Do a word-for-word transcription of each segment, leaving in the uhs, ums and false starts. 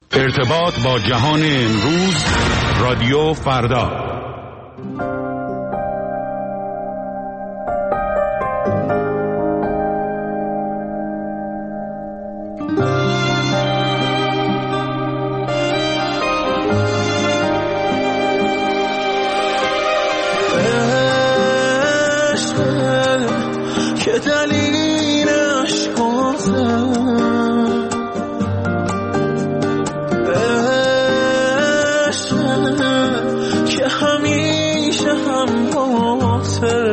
ارتباط با جهان امروز، رادیو فردا. که دلیلش که همیشه هم باته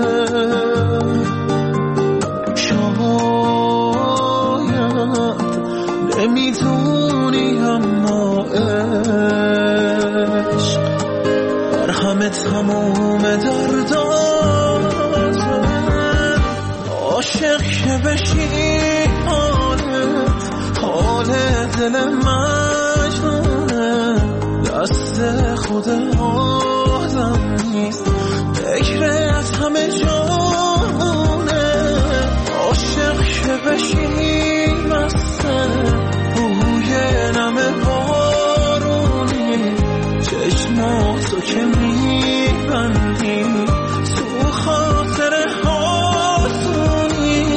شاید نمیدونی اما عشق بر همه تموم درداته عاشق که بشی حالت حال دل مجنونه دست خود آدم نیست فکرت همه جانه عاشق که بشی مسته بوی نم بارونی چشماتو که میبندی تو خاطر هاتونی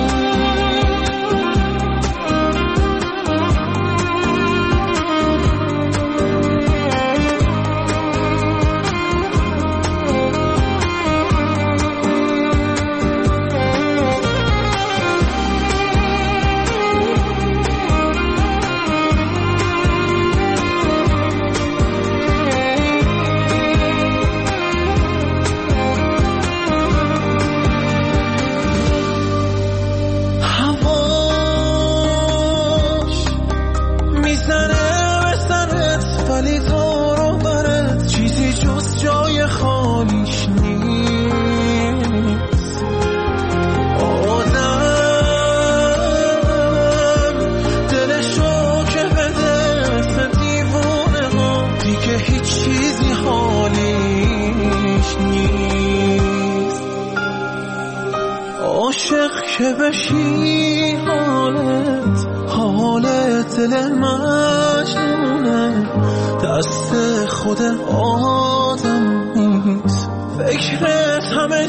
که بشی حالت حالت دل مجنونه دست خود آدم نیست فکرت همه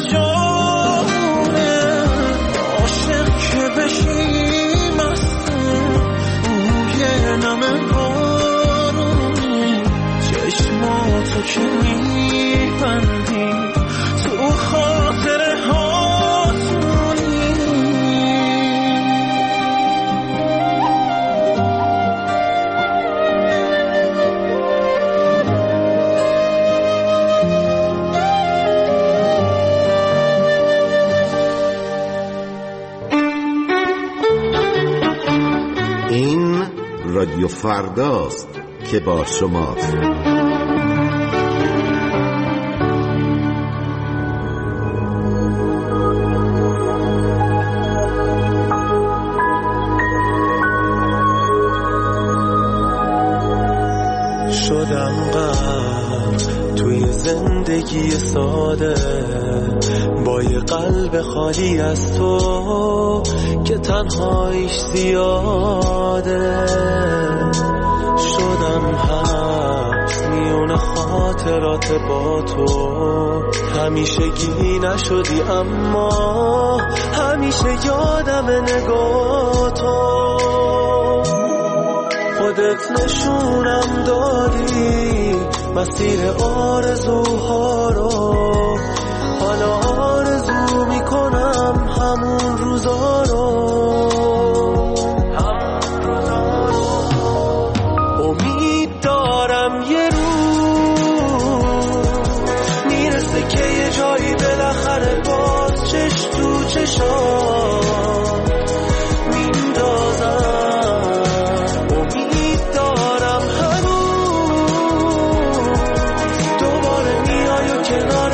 جانه عاشق که بشی مسته بوی نم بارونی چشماتو که میبندی تو خاطر ها رادیو فرداست که با شماست. شدم غرق توی زندگی ساده با یه قلب خالی از تو که تنهاییش زیاده شدم حبس میون خاطرات با تو همیشگی نشدی اما همیشه یادم نگاه تو خودت نشونم دادی مسیر آرزوها رو حالا آرزو میکنم همون روزا رو همون روزا رو امید دارم یه روز میرسه که یه جایی بالاخره باز چش تو چشام میندازم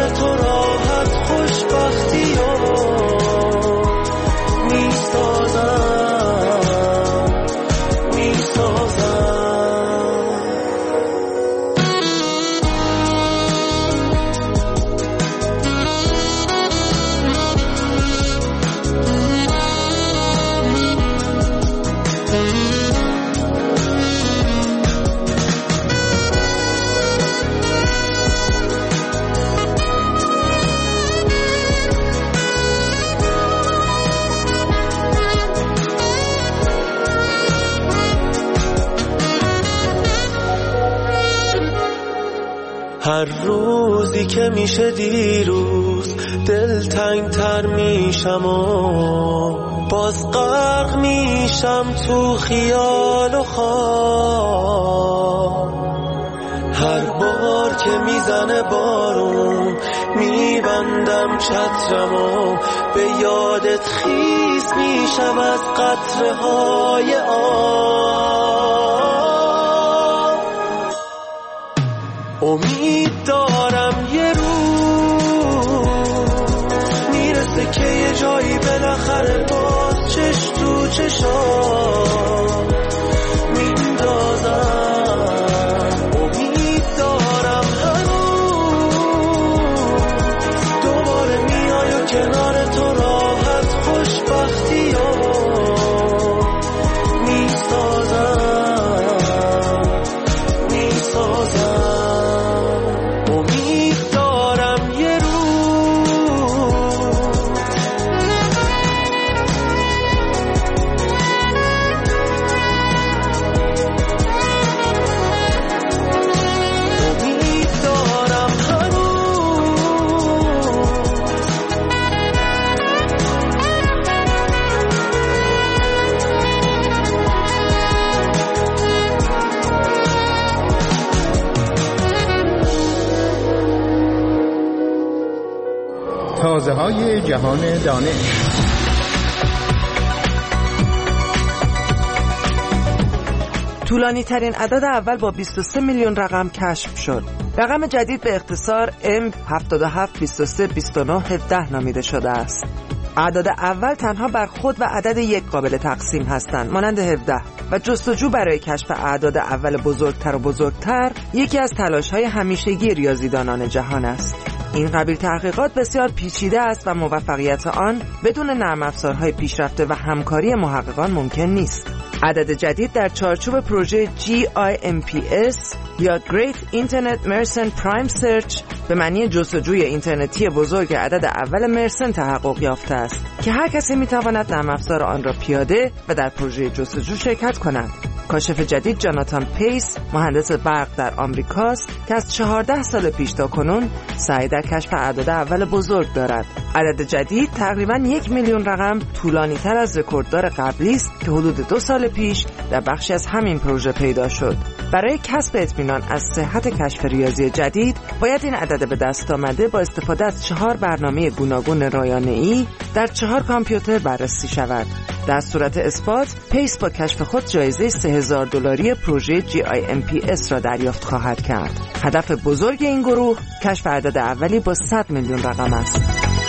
خوشبختی ها میستازم هر روزی که میشه دیروز دلتنگ تر میشم و باز غرق میشم تو خیال و خواب. هر بار که میزنه بارون میبندم چترم و به یادت خیس میشم از قطره های آب. امید دارم یه روز میرسه که یه جایی بالاخره باز چش تو چشام میندازم. کنار تو راحت خوشبختی رو میسازم میسازم. امید دارم یه روز. امید دارم هنوز. تازه های جهان دانش. طولانی ترین عدد اول با بیست و سه میلیون رقم کشف شد. رقم جدید به اختصار ام هفت هفت دو سه دو نه یک هفت نامیده شده است. اعداد اول تنها بر خود و عدد یک قابل تقسیم هستند، مانند هفده، و جستجو برای کشف اعداد اول بزرگتر و بزرگتر یکی از تلاش‌های همیشگی ریاضیدانان جهان است. این قبیل تحقیقات بسیار پیچیده است و موفقیت آن بدون نرم افزارهای پیشرفته و همکاری محققان ممکن نیست. عدد جدید در چارچوب پروژه جی آی ام پی اس یا Great Internet Mersenne Prime Search به معنی جستجوی اینترنتی بزرگ عدد اول مرسن تحقق یافته است که هر کسی میتواند نرم افزار آن را پیاده و در پروژه جستجو شرکت کند. کاشف جدید جاناتان پیس، مهندس برق در آمریکاست که از چهارده سال پیش تا کنون سعی در کشف اعداد اول بزرگ دارد. عدد جدید تقریباً یک میلیون رقم طولانی تر از رکورددار قبلی است که حدود دو سال پیش در بخشی از همین پروژه پیدا شد. برای کسب اطمینان از صحت کشف ریاضی جدید باید این عدد به دست آمده با استفاده از چهار برنامه گوناگون رایانه‌ای در چهار کامپیوتر بررسی شود. در صورت اثبات، پیس با کشف خود جایزه سه هزار دلاری پروژه جی آی ام پی اس را دریافت خواهد کرد. هدف بزرگ این گروه کشف عدد اولی با صد میلیون رقم است.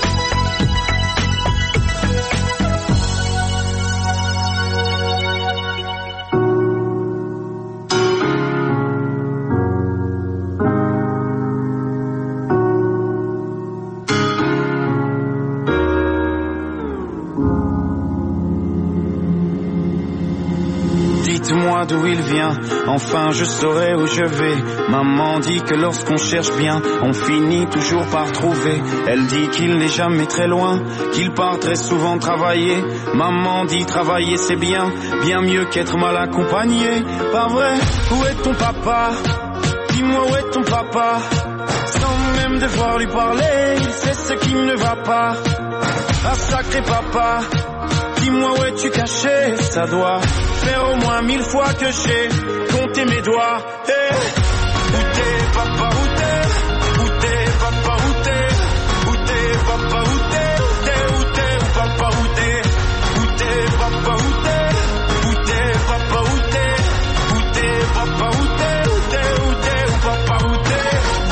Dites-moi d'où il vient, enfin je saurai où je vais. Maman dit que lorsqu'on cherche bien, on finit toujours par trouver. Elle dit qu'il n'est jamais très loin, qu'il part très souvent travailler. Maman dit travailler c'est bien, bien mieux qu'être mal accompagné. Pas vrai? Où est ton papa? Dis-moi où est ton papa? Sans même devoir lui parler, c'est ce qui ne va pas. Ah sacré papa, dis-moi où es-tu caché? Ça doit faire au moins mille fois que j'ai compté mes doigts. Hey, où t'es papa, où t'es? Où t'es papa, où t'es? Où t'es papa, où t'es? Où t'es, où t'es, où papa, où t'es? Où t'es papa, où t'es? Où t'es papa, où t'es? Où t'es papa, où t'es? Où t'es, où t'es, où papa, où t'es?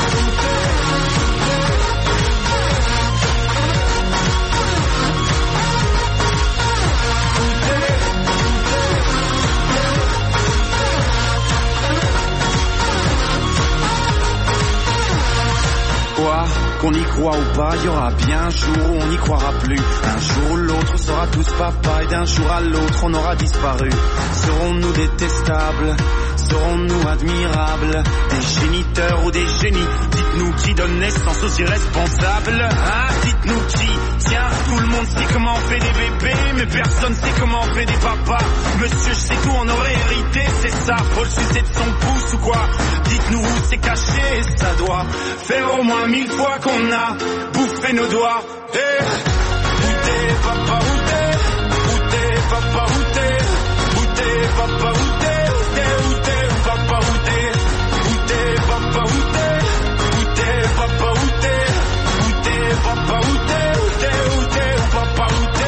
Qu'on y croit ou pas, il y aura bien un jour où on n'y croira plus. Un jour où l'autre sera tous papa et d'un jour à l'autre on aura disparu. Serons-nous détestables? serons-nous admirables? Des géniteurs ou des génies? Dites-nous qui donne naissance aux irresponsables, hein? Dites-nous qui? Tiens, tout le monde sait comment on fait des bébés, mais personne sait comment on fait des papas. Monsieur, je sais tout, on aurait hérité, c'est ça. Faut le sucer de son pouce ou quoi? Dites-nous où c'est caché, ça doit faire au moins mille fois qu'on a bouffé nos doigts. Hey, où t'es, papa, où t'es? Où t'es, papa, où t'es? Où t'es, papa, où t'es? Où t'es, où t'es, papa, où t'es? Où t'es, papa, où t'es? Où t'es, papa, où t'es? Où t'es, papa, où t'es? Où t'es, où t'es, papa, où t'es?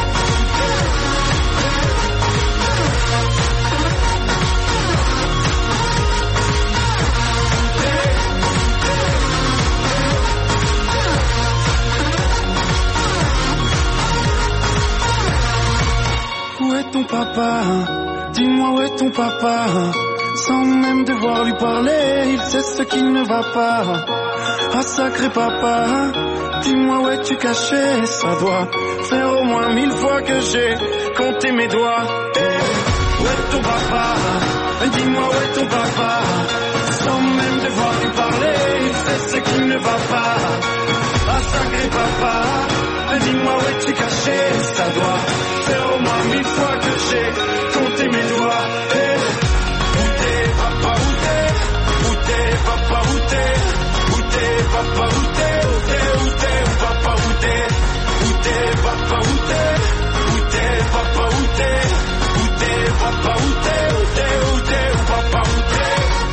Où est ton papa? Dis-moi où est ton papa? Sans même devoir lui parler, il sait ce qui ne va pas. Ah sacré papa, dis-moi où es-tu caché? Ça doit faire au moins mille fois que j'ai compté mes doigts. Hey, où est ton papa? Dis-moi où est ton papa? Sans même devoir lui parler, il sait ce qui ne va pas. Ah sacré papa, dis-moi où es-tu caché? Ça doit faire au moins mille fois que j'ai compté mes doigts. Hey, où t'es papa, où t'es? Où t'es papa, où t'es? Où t'es papa, où t'es? Où t'es, où t'es, papa, où t'es? Où t'es papa, où t'es? Où t'es papa, où t'es? Où t'es papa, où t'es? Où t'es, où t'es, papa, où t'es?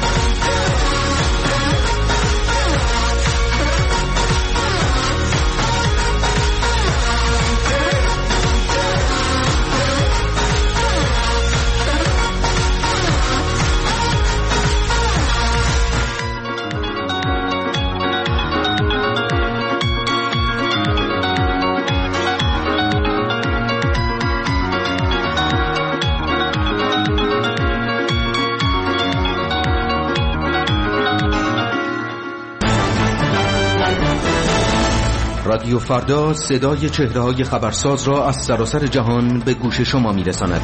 رادیو فردا صدای چهره‌های خبرساز را از سراسر جهان به گوش شما می‌رساند.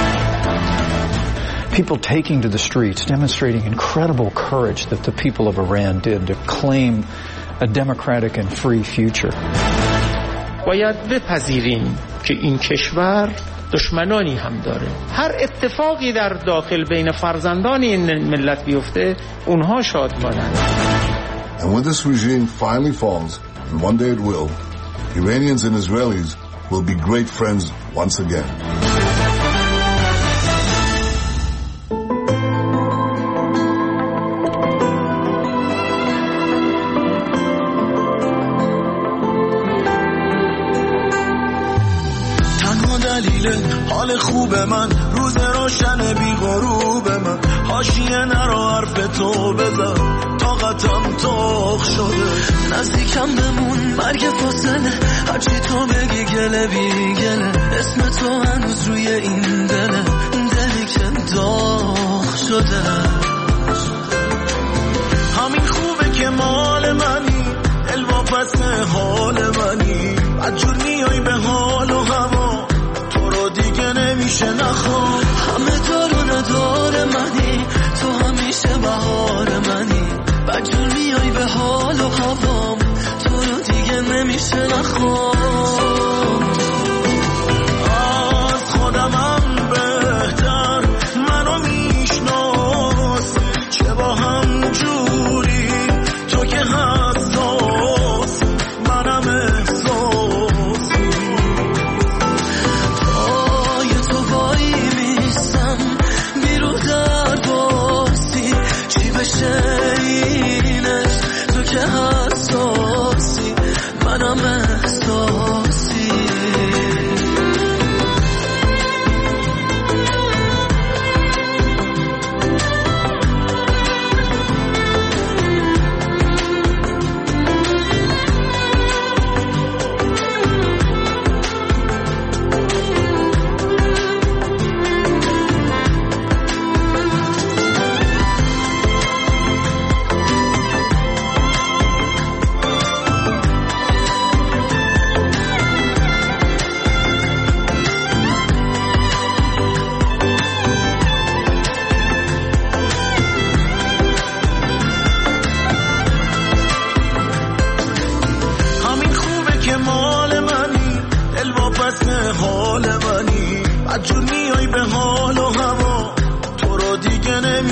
People taking to the streets, demonstrating incredible courage that the people of Iran did to claim a democratic and free future. باید بپذیریم که این کشور دشمنانی هم داره. هر اتفاقی در داخل بین فرزندان این ملت بیفته، اونها شادمانند. And when this regime finally falls, and one day it will, Iranians and Israelis will be great friends once again. تنها دلیل حال خوب من روز روشن بی غروب من، حاشیه نرو حرف تو بزن، طاقتم تاق شده، نزدیکم بمون مرگ فاصله، هرچی تو بگی گله بی گله، اسم تو هنوز روی این دله، دلی که داغ شده. همین خوبه که مال منی، الواپس حال منی، بدجور میای به حال و هوا، تو رو دیگه نمیشه نخوام. همه دار و ندار منی، تو همیشه بهار منی، بدجور میای به حال و هوام، تو رو دیگه نمیشه نخوام. از خودمم بهتر منو میشناس، چه با هم جوری تو که حساس، منم احساسی، پای تو وای میستم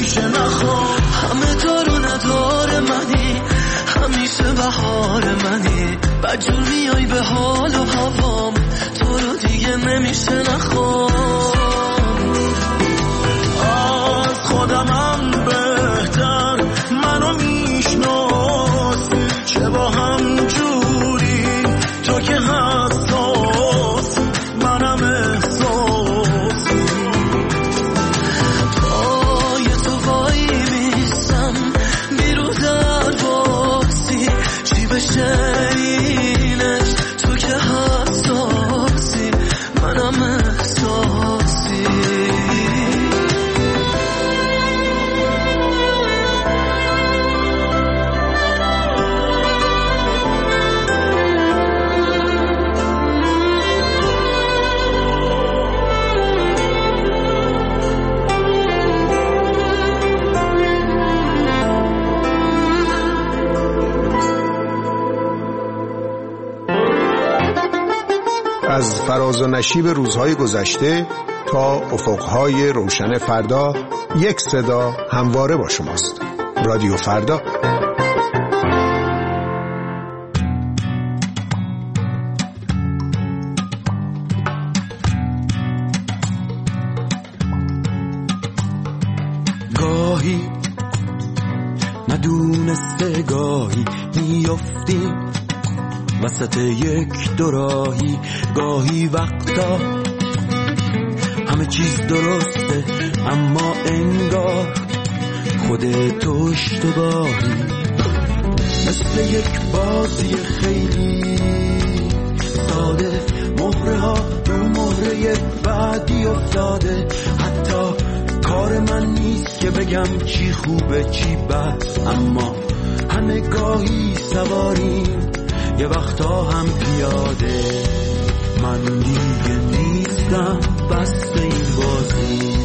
نمیشه نخوام. همه دار و ندار منی، همیشه بهار منی، بدجور میای به حال و هوام، تو رو دیگه نمیشه نخوام. از خودمم بهتر منو میشناسی، چه با هم جوری تو که حساس منم احساسی. پای تو وای میستم بیرو در باسی، چی بشه اینش تو که حساسی منم احساسی. از فراز و نشیب روزهای گذشته تا افقهای روشن فردا، یک صدا همواره با شماست. رادیو فردا. گاهی ندونسته گاهی میافتیم وسط یک دوراهی، گاهی وقتا همه چیز درسته اما انگار خودت اشتباهی. مثل یک بازی خیلی ساده، مهره ها رو مهره بعدی افتاده. حتی کار من نیست که بگم چی خوبه چی بد، اما همه گاهی سواریم یه وقتا هم پیاده. من دیگه نیستم بسته این بازی،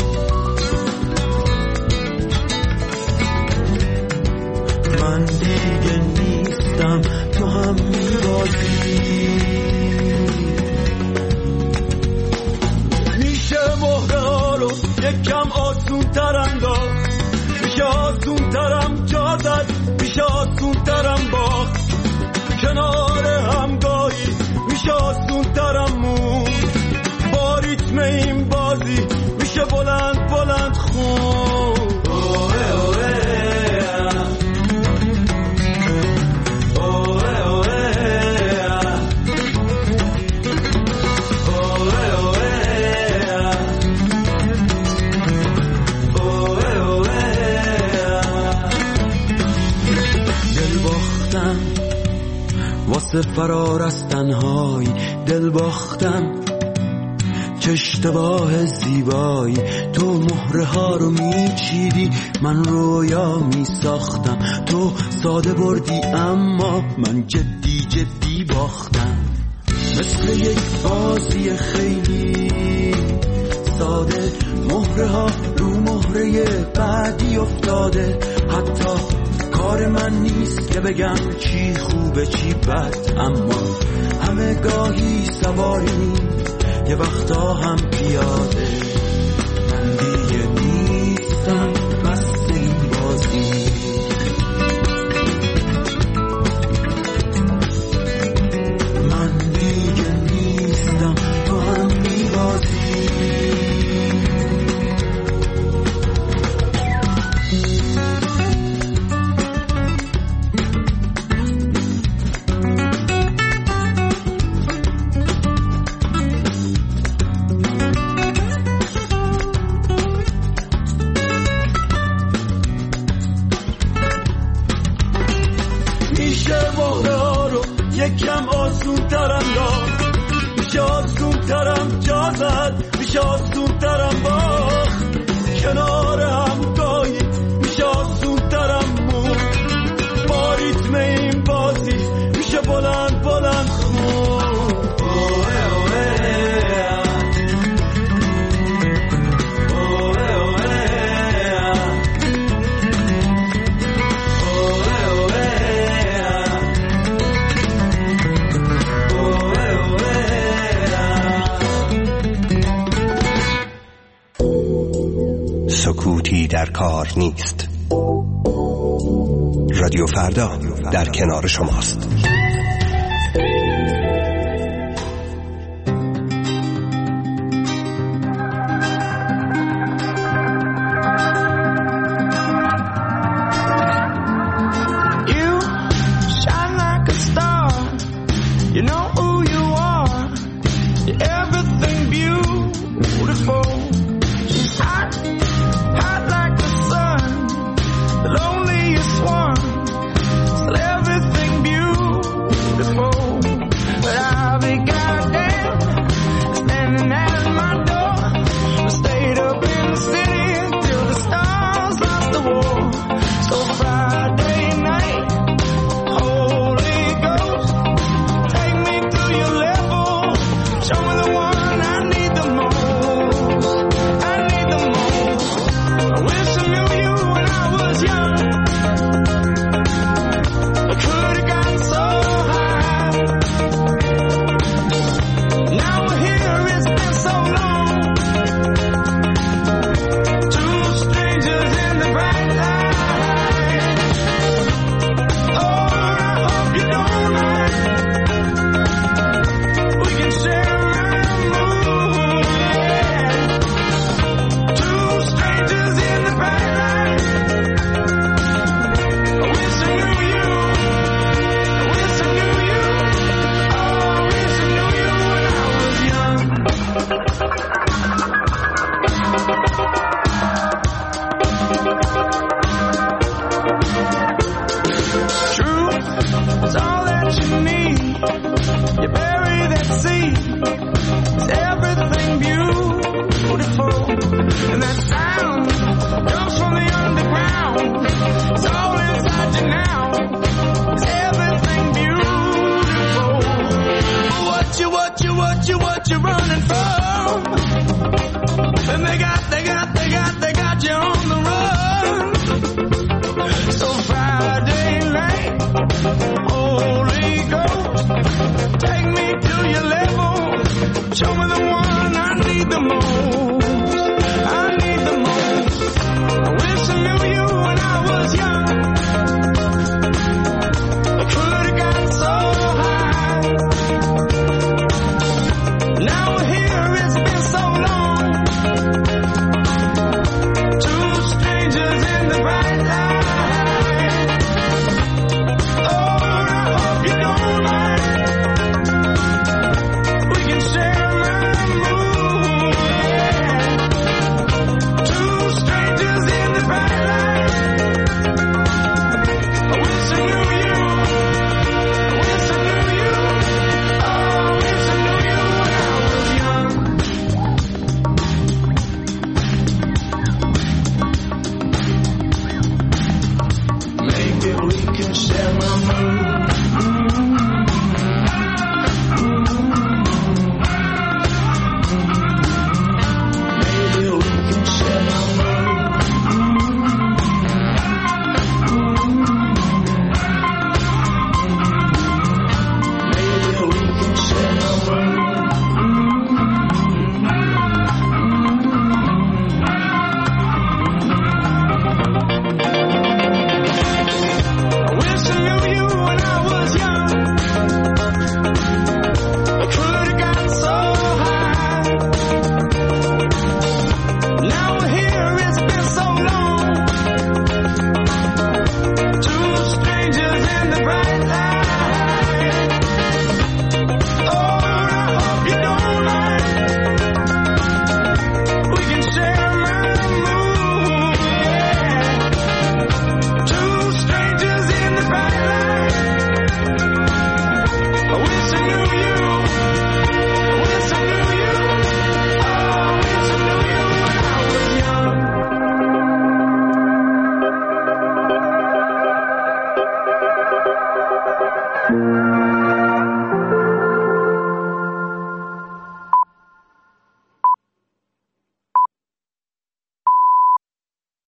من دیگه نیستم تو هم میبازی. میشه مهره ها رو یکم آسون تر انداخت، میشه آسون ترم جا زد، میشه آسون ترم باخت. کنار همگاهی میشه آسون ترم مون، با ریتم این بازی میشه بلند بلند خون. اوه اوه اوه اوه اوه دل باختم واسه فرار از تنهایی، دل باختم چه اشتباه زیبایی. تو مهره ها رو میچیدی، من رویا میساختم. تو ساده بردی اما من جدی جدی باختم. مثل یک بازی خیلی ساده، مهره ها رو مهره بعدی افتاده. حتی کار من نیست که بگم چی خوبه چی بد، اما همه گاهی سواریم یه وقتا هم پیاده. من دیگه نیستم بسته این بازی، من دیگه نیستم تو هم میبازی. سکوتی در کار نیست. رادیو فردا در کنار شماست. What you, what you running from? And they got, they got, they got, they